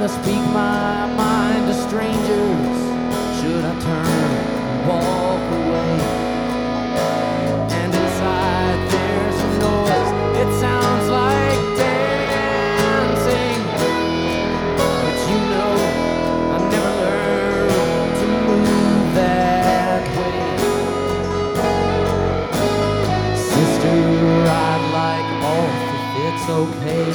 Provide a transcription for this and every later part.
speak my mind to strangers? Should I turn and walk away? And inside there's a noise, it sounds like dancing. But you know, I never learned to move that way. Sister, I'd like off if it's okay.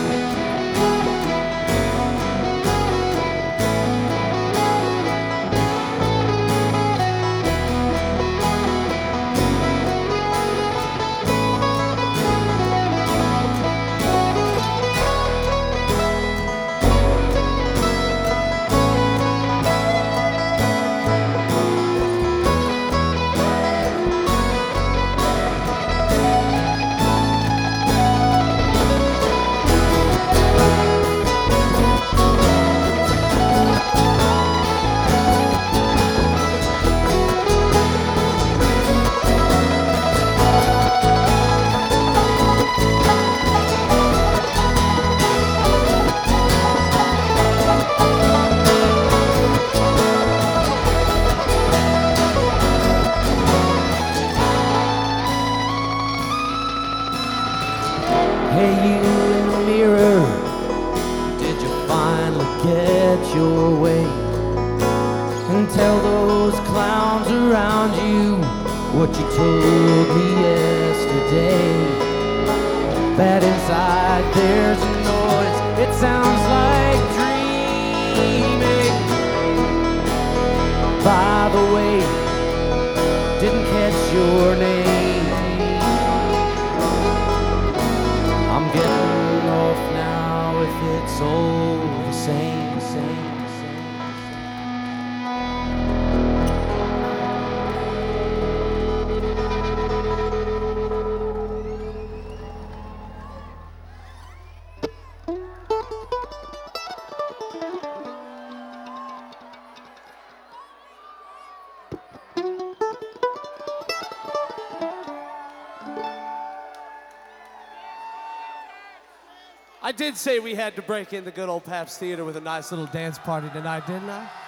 Hey, you in the mirror, did you finally get your way? And tell those clowns around you what you told me yesterday. That inside there's a noise, it sounds like dreaming. By the way, didn't catch your name. I'm getting off now if it's all the same. I did say we had to break in the good old Pabst Theater with a nice little dance party tonight, didn't I?